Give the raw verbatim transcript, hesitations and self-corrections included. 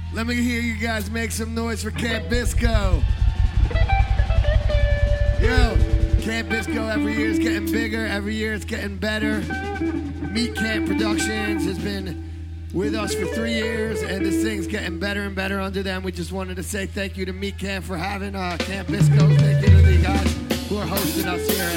Let me hear you guys make some noise for Camp Bisco. Yo, Camp Bisco every year is getting bigger. Every year it's getting better. Meat Camp Productions has been with us for three years, and this thing's getting better and better under them. We just wanted to say thank you to Meat Camp for having uh, Camp Bisco. Thank you to the guys who are hosting us here.